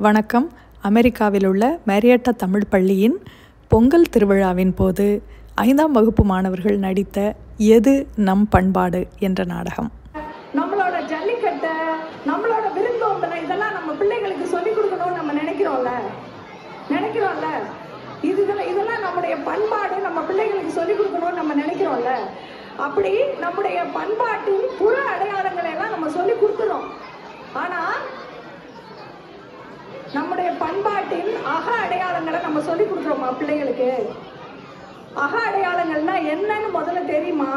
வணக்கம். அமெரிக்காவில் உள்ள மேரியட்டா தமிழ் பள்ளியின் பொங்கல் திருவிழாவின் போது 5ஆம் வகுப்பு மாணவர்கள் நடித்த எது நம் பண்பாடு என்ற நாடகம். நம்மளோட ஜல்லிக்கட்டை, நம்மளோட விருந்தோம்பலை இதெல்லாம் நம்ம பிள்ளைகளுக்கு சொல்லிக் கொடுக்கணும்னு நம்ம நினைக்கிறோம்ல. இதெல்லாம் நம்முடைய பண்பாடு, நம்ம பிள்ளைகளுக்கு சொல்லிக் கொடுக்கணும்னு நம்ம நினைக்கிறோம்ல. அப்படி நம்முடைய பண்பாட்டின் புற அடையாளங்களை எல்லாம் நம்ம சொல்லி கொடுத்துறோம். ஆனா நம்முடைய பண்பாட்டின் அக அடையாளங்களை நம்ம சொல்லி கொடுக்குறோமா பிள்ளைகளுக்கு? அக அடையாளங்கள்னா என்னன்னு முதல்ல தெரியுமா?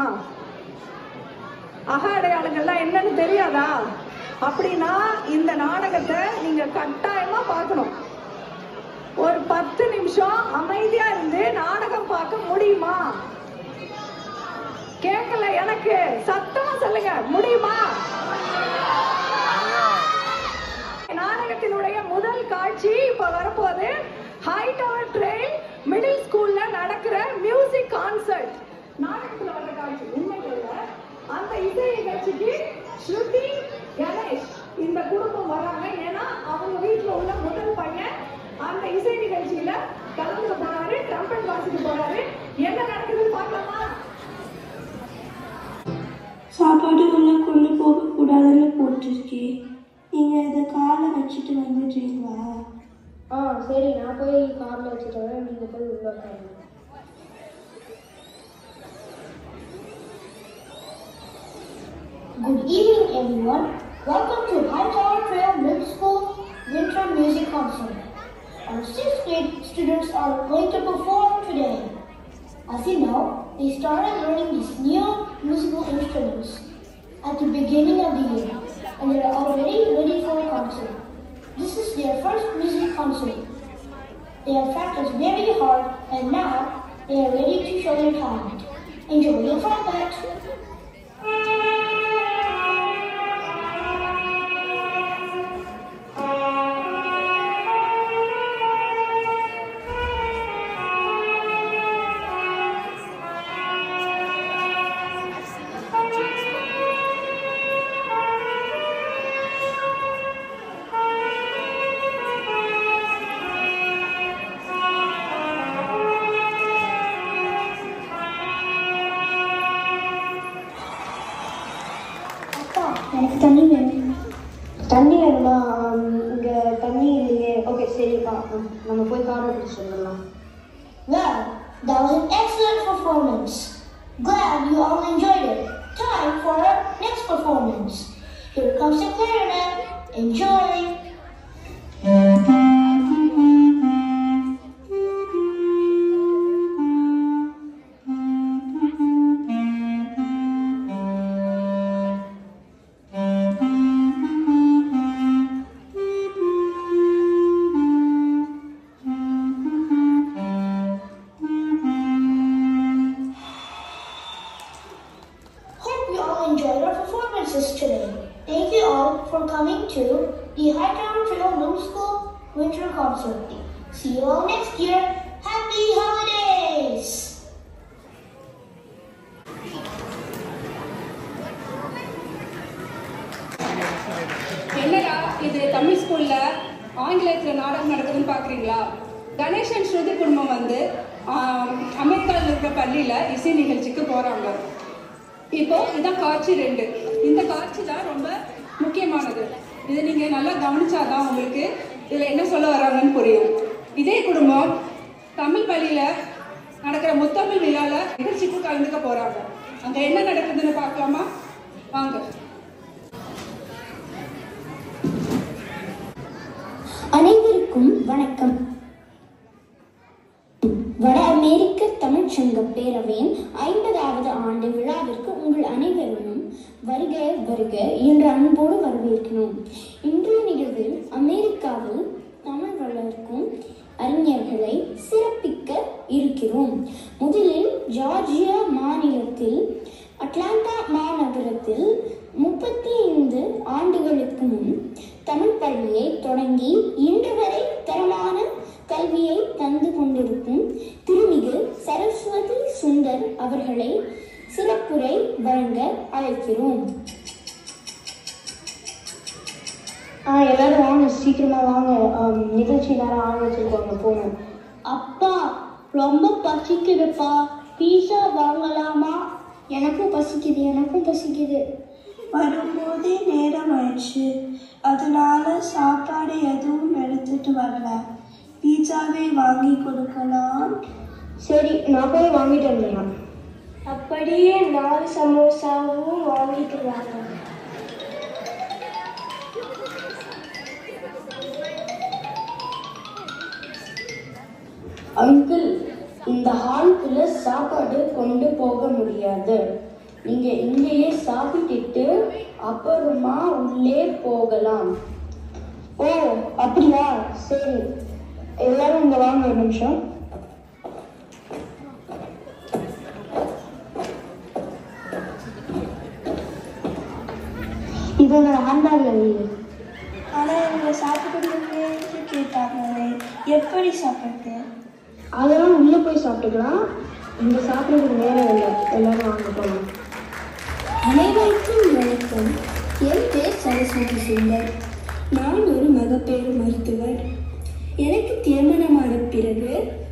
அக அடையாளங்கள்லாம் என்னன்னு தெரியாதா? அப்படின்னா இந்த நாடகத்தை நீங்க கட்டாயமா பார்க்கணும். ஒரு 10 நிமிஷம் அமைதியா இருந்து நாடகம் பார்க்க முடியுமா? கேட்கல எனக்கு, சத்தமா சொல்லுங்க, முடியுமா? நாடகத்தினுடைய முதல் காட்சி இப்ப வரப்போது ஹைடவர் ட்ரெயில் மிடில் ஸ்கூல்ல நடக்கிற மியூசிக் கான்சர்ட். நாடகத்துல வர காட்சி உண்மையில அந்த இசை நிகழ்ச்சிக்கு ஸ்ருதி கணேஷ் இந்த குடும்பம் வராங்க. ஏன்னா அவங்க வீட்டுல உள்ள முதல் பையன் அந்த இசை நிகழ்ச்சியில கலந்துக்க போறாரு, ட்ரம்பட் வாசிக்க போறாரு. என்ன நடக்குதுன்னு பார்க்கலாமா? சாப்பாடு உள்ள கொண்டு போக கூடாதுன்னு போட்டிருக்கேன். நீங்க இதை காலை வச்சுட்டு வந்துட்டீங்களா? சரி, நான் போய் காரில் வச்சுட்டு வரேன், நீங்கள் போய் உள்ள உட்காருங்க. Good evening everyone. Welcome to Hightower Trail Middle School Winter Music Concert. Our 6th grade students are going to perform today. As you know, they started learning these new musical instruments at the beginning of the year, and they are already ready for a concert. This is their first music concert. They have practiced very hard, and now they are ready to show their talent. Enjoy your trumpet! எனக்கு தண்ணி வேணும். தண்ணி வேணுமா? இங்கே தண்ணி இல்லையே. Okay, சரிப்பா, நம்ம போய் காரை பிடிச்சி வந்துடலாம். Well, that was an excellent performance. Glad you all enjoyed it. Time for our next performance. Here comes the clarinet. Enjoy! Enjoyed our performances today. Thank you all for coming to the Hightower Trail Middle School Winter Concert. See you all next year. Happy holidays! என்னடா இது தமிழ் ஸ்கூல்ல ஆங்கிலத்தில் நாடகம் நடக்குதுன்னு பார்க்குறீங்களா? கணேசன் ஸ்ருதி குடும்பம் வந்து அமெரிக்காவில் இருக்கிற பள்ளியில் இசை நிகழ்ச்சிக்கு போகிறாங்க. இப்போ இதான் காட்சி 2. இந்த காட்சி தான் ரொம்ப முக்கியமானது. இதை நீங்கள் நல்லா கவனிச்சாதான் உங்களுக்கு இதில் என்ன சொல்ல வராங்கன்னு புரியும். இதே குடும்பம் தமிழ் பள்ளியில் நடக்கிற முத்தமிழ் விழாவில் நிகழ்ச்சிக்கு கலந்துக்க போகிறாங்க. அங்கே என்ன நடக்குதுன்னு பார்க்கலாமா? வாங்க. அனைவருக்கும் வணக்கம். வட அமெரிக்க தமிழ்ச்சங்க பேரவையின் 50வது ஆண்டு விழாவிற்கு உங்கள் அனைவரும் வருக வருக என்று அன்போடு வரவேற்கிறோம். இன்றைய நிகழ்வில் அமெரிக்காவில் தமிழ் வளர்க்கும் அறிஞர்களை சிறப்பிக்க இருக்கிறோம். முதலில் ஜார்ஜியா மாநிலத்தில் அட்லாண்டா மாநகரத்தில் 35 ஆண்டுகளுக்கு முன் தமிழ் பள்ளியை தொடங்கி இன்று வரை தரமான கல்வியை தந்து கொண்டிருக்கும் திருமிகு சரஸ்வதி சுந்தர் அவர்களை சிறப்புரை வழங்க அழைக்கிறோம். எல்லாரும் வாங்க, சீக்கிரமா வாங்க. நிகழ்ச்சி நேரம் ஆள் வச்சிருக்கோங்க, போகணும். அப்பா ரொம்ப பசிக்குதுப்பா, பீஸா வாங்கலாமா? எனக்கும் பசிக்குது. வரும்போதே நேரம் ஆயிடுச்சு, அதனால சாப்பாடு எதுவும் எடுத்துட்டு வரல. பீஸாவே வாங்கி கொடுக்கலாம். சரி, நான் போய் வாங்கிட்டு வந்துடலாம். அப்படியே 4 சமோசாவும் வாங்கிட்டு வரலாம். அங்கிள், இந்த ஹாலுக்குள்ள சாப்பாடு கொண்டு போக முடியாது. நீங்க இங்கேயே சாப்பிட்டுட்டு அப்புறமா உள்ளே போகலாம். ஓ அப்படியா, சரி. எல்லாரும் இங்க வாங்க, ஒரு நிமிஷம். இதோட ஹேண்ட்பேக்ல இல்லை. ஆனால் இவங்க சாப்பிட்டு கேட்டாங்களே, எப்படி சாப்பிட்டு? அதெல்லாம் உள்ளே போய் சாப்பிட்டுக்கலாம், இங்கே சாப்பிட்றதுக்கு நேரம் இல்லை. எல்லாரும் வாங்க போகலாம். அனைவருக்கும் வணக்கம். என் பேர் சரஸ்வதி சுந்தர். நான் ஒரு மகப்பேறு மருத்துவர். எனக்கு திருமணமான பிறகு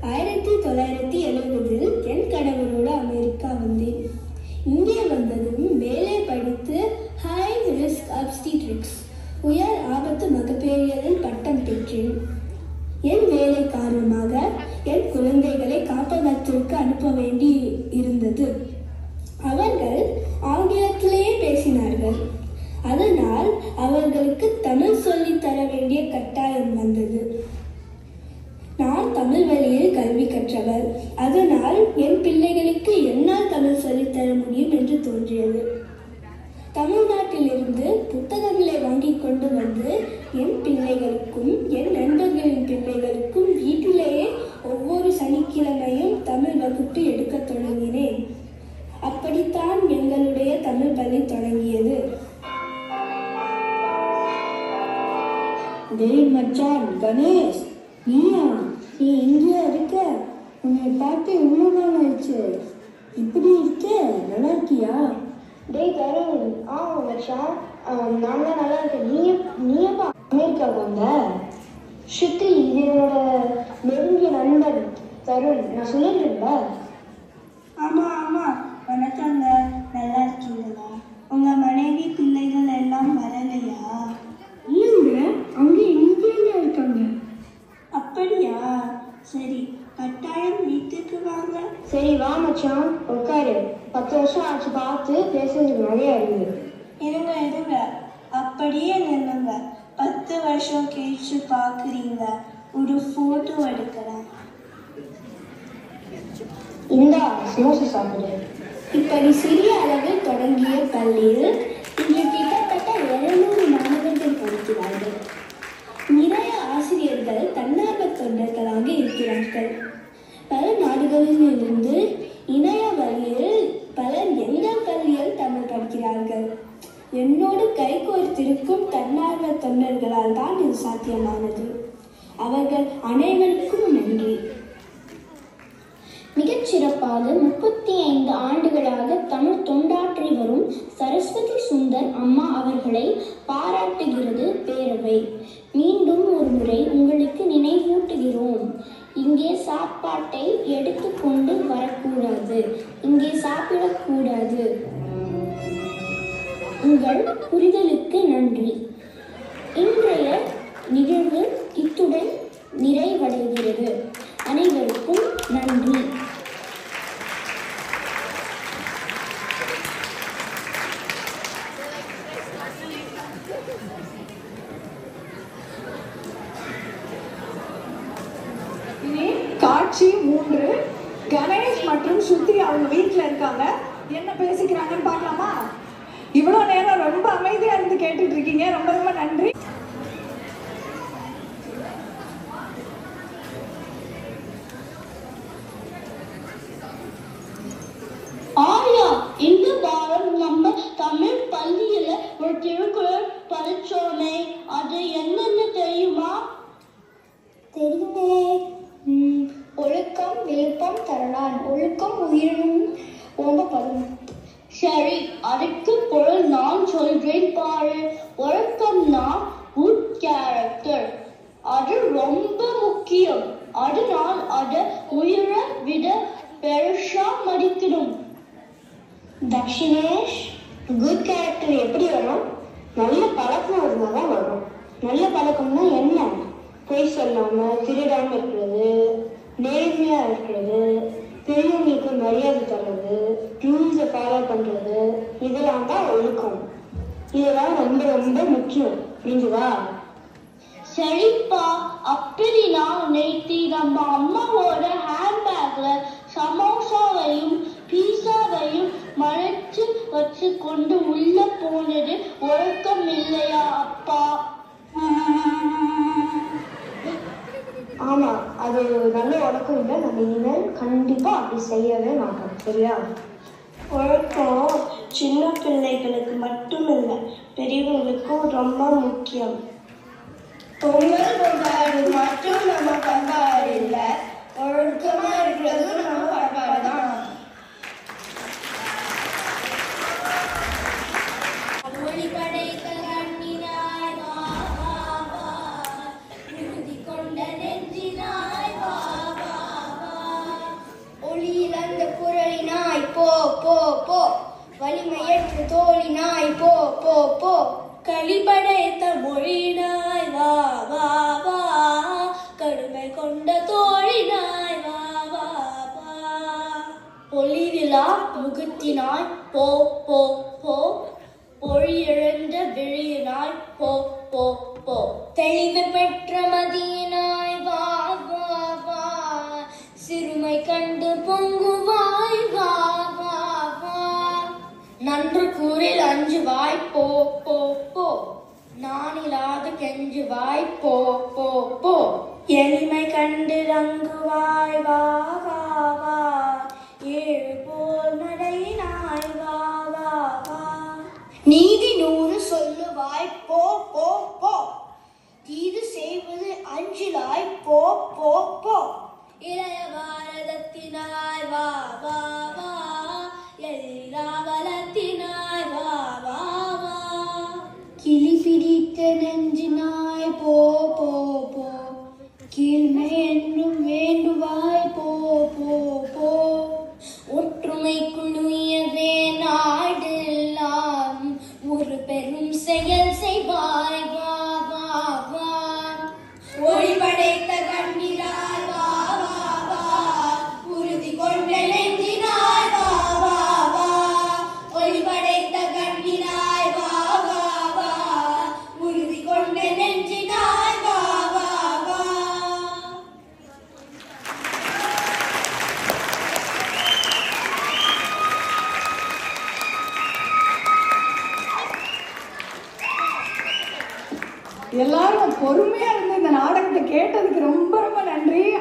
1970 என் கணவரோடு அமெரிக்கா வந்தேன். இங்கே வந்ததும் வேலை படித்து ஹை ரிஸ்க் அப்ஸ்டீட்ரிக்ஸ் உயர் ஆபத்து மகப்பேறியலில் பட்டம் பெற்றேன். என் வேலை காரணமாக என் குழந்தைகளை காப்பகத்திற்கு அனுப்ப வேண்டி இருந்தது. அவர்கள் ஆங்கிலத்திலேயே பேசினார்கள். அதனால் அவர்களுக்கு தமிழ் சொல்லித் தர வேண்டிய கட்டாயம் வந்தது. நான் தமிழ் வழியில் கல்வி கற்றவர். அதனால் என் பிள்ளைகளுக்கு என்னால் தமிழ் சொல்லித்தர முடியும் என்று தோன்றியது. தமிழ்நாட்டிலிருந்து புத்தகங்களை வாங்கி கொண்டு வந்து என் பிள்ளைகளுக்கும் என் நண்பர்களின் பிள்ளைகளுக்கும் வீட்டிலேயே ஒவ்வொரு சனிக்கிழமையும் தமிழ் வகுப்பு எடுக்க தொடங்கினேன். அப்படித்தான் எங்களுடைய தமிழ் பள்ளி தொடங்கியது. டேய் மச்சான், கணேஷ், நீயா? நீ இங்கே இருக்க? உன்னை பார்த்து எவ்வளோ நாள் ஆயிடுச்சு. இப்படி இருக்க, நல்லா இருக்கியா? டேய் தருண், மச்சான், நான் தான் நல்லா இருக்கேன். நீ எப்போ அமெரிக்காவுக்கு வந்த? ஸ்ருதி, இது என்னோட நெருங்கிய நண்பன் தருண். நான் சொல்லிட்டுருந்தா? ஆமாம், வணக்கங்க. நல்லா இருக்கீங்களா? உங்கள் மனைவி பிள்ளைகள் எல்லாம் வரலையா? இல்லைங்க, அங்கே இங்கேயே இருக்காங்க. அப்படியா, சரி, கட்டாயம் வீட்டுக்கு வாங்க. சரி வா மச்சான், உட்காரு. 10 வருஷம் ஆச்சு பார்த்து, பேசுறதுக்கு நிறைய இருக்கு. இருங்க, அப்படியே நில்லுங்க. 10 வருஷம் கழிச்சு பார்க்குறீங்க, ஒரு ஃபோட்டோ எடுக்கிறேன். இந்தா சமோசா சாப்பிடு. இப்படி சிறிய அளவில் தொடங்கிய பள்ளியில் இன்று கிட்டத்தட்ட 700 மாணவர்கள் படிக்கிறார்கள். நிறைய ஆசிரியர்கள் தன்னார்வ தொண்டர்களாக இருக்கிறார்கள். பல நாடுகளில் இருந்து இணைய வழியில் பலர் எங்கள் பள்ளியில் தமிழ் படிக்கிறார்கள். என்னோடு கைகோர்த்திருக்கும் தன்னார்வ தொண்டர்களால் தான் இது சாத்தியமானது. அவர்கள் அனைவருக்கும் நன்றி. மிகச் சிறப்பாக 35 ஆண்டுகளாக தமிழ் தொண்டாற்றி வரும் சரஸ்வதி சுந்தர் அம்மா அவர்களை பாராட்டுகிறது பேரவை. மீண்டும் ஒரு முறை உங்களுக்கு நினைவூட்டுகிறோம், இங்கே சாப்பாட்டை எடுத்துக்கொண்டு வரக்கூடாது, இங்கே சாப்பிடக்கூடாது. உங்கள் புரிதலுக்கு நன்றி. இன்றைய நிகழ்வு இத்துடன் நிறைவடைகிறது. அனைவருக்கும் நன்றி. காட்சி 3. கணேஷ் மற்றும் ஸ்ருதி அவங்க வீட்டில் இருக்காங்க. என்ன பேசிக்கிறாங்கன்னு பார்க்கலாமா? இவ்வளோ நேரம் ரொம்ப அமைதியாக இருந்து கேட்டுட்டு இருக்கீங்க, ரொம்ப ரொம்ப நன்றி. ஆயா, இந்த வாரம் நம்ம தமிழ் பள்ளியில ஒரு திருக்குறள் படிச்சோமே, அது என்னன்னு தெரியுமா? தெரியுமே. ஒழுக்கம் விழுப்பம் தரலான், ஒழுக்கம் உயிரினும் ஓம்பப்படும். சரி, அதுக்கு பொருள் நான் சொல்றேன் பாரு. ஒழுக்கம்னா கேரக்டர். அது ரொம்ப முக்கியம். அதனால் அதை உயிரை விட பெருசா மதிக்கணும். தக்ஷினேஷ், குட் கேரக்டர் எப்படி வரும்? நல்ல பழக்கம் இருந்தால் தான் வரும். நல்ல பழக்கம்னா என்ன? பொய் சொல்லாம திருடாம இருக்கிறது, நேர்மையா இருக்கிறது, பெரியவங்களுக்கு மரியாதை தர்றது, ரூல்ஸை ஃபாலோ பண்றது, இதெல்லாம் தான் ஒழுக்கம். இதெல்லாம் ரொம்ப ரொம்ப முக்கியம். புரிஞ்சுவா? சரிப்பா. அப்படின்னா நேத்தி நம்ம அம்மாவோட ஹேண்ட்பேக்ல சமோசாவையும் பீஸாவையும் மறைச்சு வச்சு கொண்டு உள்ள போனது ஒழுக்கம் இல்லையா அப்பா? ஆமா, அது நல்ல ஒழுக்கம் இல்லை. நம்ம இனிமேல் கண்டிப்பா அப்படி செய்யவே மாட்டோம். சரியா? ஒழுக்கம் சின்ன பிள்ளைகளுக்கு மட்டும் இல்லை, பெரியவங்களுக்கும் ரொம்ப முக்கியம். பொங்கல் கொண்டாடு மட்டும் நம்ம பண்பாடு இல்லை, ஒழுக்கமா இருக்கிறது நம்ம பண்பாடு தான். போ போ போ, வலிமையற்ற தோழினாய் போ போ போ, களிபடைத்த மொழினாய் வா வா வா, கடுமை கொண்ட தோழினாய் வா வா வா, பொலிவிழா முகத்தினாய் போ போ போ, பொழியிழந்த விழியினாய் போ போ போ, தெளிவு பெற்ற மதியினாய் வா வா வா, சிறுமை கண்டு பொங்குவாய் வா வா வா, நன்று கூறில் அஞ்சுவாய் போ போ போ, நானிலாது கெஞ்சுவாய் போ போ போ, எளிமை கண்டு ரங்குவாய் வா வா வா, ஏழு போல் நடையினாய் வா வா வா, நீதி 100 சொல்லுவாய் போ போ போ, தீது செய்வது அஞ்சிலாய் போ போ போ, இளைய பாரதத்தினாய் வா வா வா, எழிலாவலத்தினாய் வா வா வா, கிளி பிடித்த நெஞ்சினாய் போ போ போ, கீழ்மை என்றும் வேண்டுவாய் போ போ போ, ஒற்றுமை குழுமியதே நாடெல்லாம் ஒரு பெரும் செயல் செய்வாய் வா வா வா, ஒளி படைத்த கண்ணினாய் வா வா வா, உறுதி கொண்ட நெஞ்சினாய் வா வா வா, ஒளி படைத்த கண்ணினாய் வா வா வா, உறுதி கொண்ட நெஞ்சினாய் வா வா வா. எல்லாரும் பொறுமையா இருந்து இந்த நாடகத்தை கேட்டதுக்கு ரொம்ப ரொம்ப நன்றி.